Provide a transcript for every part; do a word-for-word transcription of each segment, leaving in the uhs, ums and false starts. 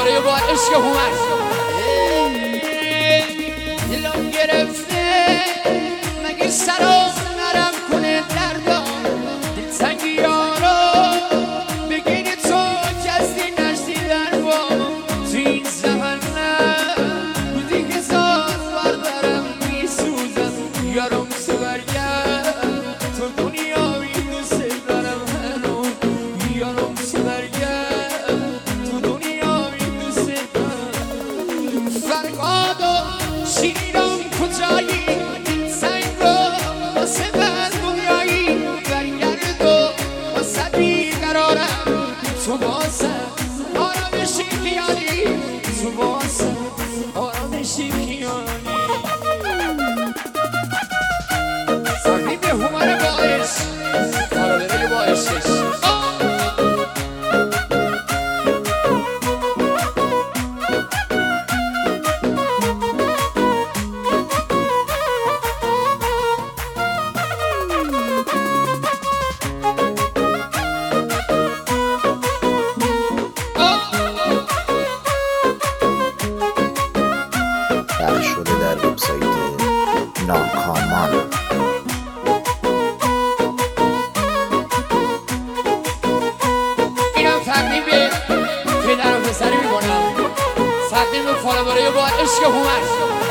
برای با عشق هومن دلم گرفته مگه سرم نرم کنه دردم دلتنگی یارا بگیری تو کسی نشتی در با تو این زمان بودی که زاد بردارم میسوزم یارم تو برگرد تو دنیا این دوست دارم هنو یارم تو برگرد تو دنیا این دوست دارم فرقاد و شیرم کجایی سنگ رو واسه من دنیایی برگرد و واسه بیقرارم تو واسه آرامشی خیالی تو واسه آرامشی خیالی ساقی به هومن باعث کارو بره باعثش شده در وبسایت ناکامان. اینم تقدیم به پدر و پسری میکنم تقدیم به فالوورای با عشق هومن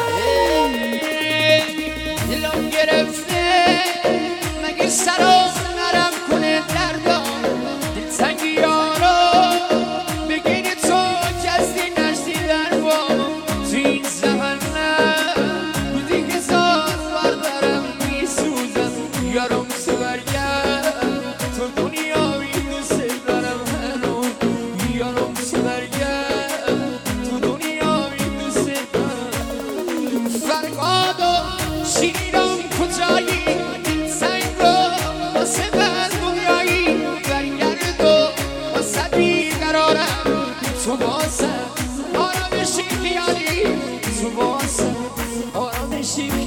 دلم گرفته مگه سرم نرم کنه دردم دلتنگی یارا بگیری تو کسی نشتی در با تو این زمان بودی که زاد بردارم میسوزم یارم تو برگرد تو دنیا این دوست دارم هنو یارم تو برگرد تو دنیا این دوست دارم فرقاد و شیرم کجایی سنگ رو واسه من دنیایی برگرد و واسه بیقرارم تو واسه آرامشی خیالی تو واسه آرامشی